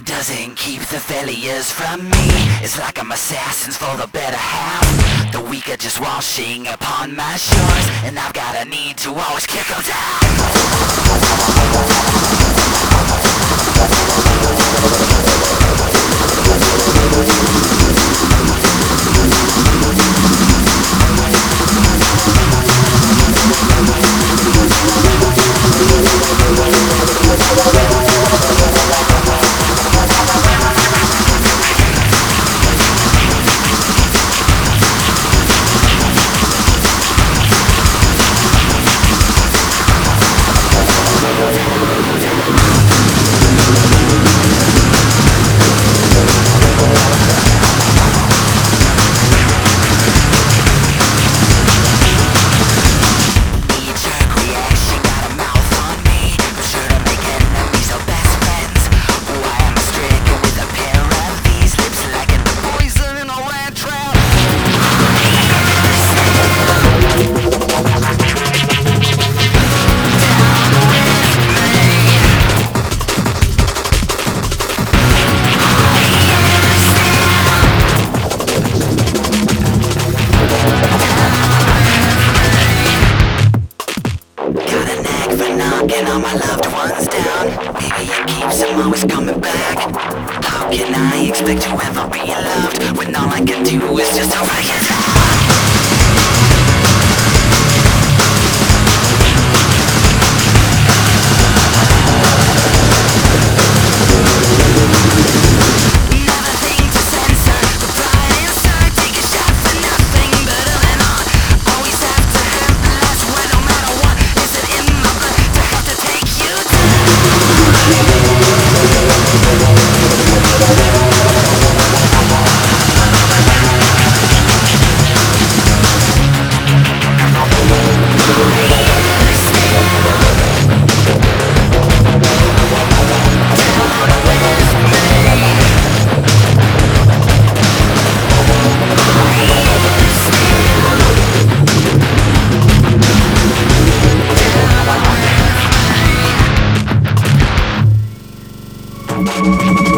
doesn't keep the failures from me. It's like I'm assassins for the better half. The weak are just washing upon my shores, and I've got a need to always kick them down. Knocking all my loved ones down. Maybe it keeps them always coming back. How can I expect to ever be loved when all I can do is just break it Thank you.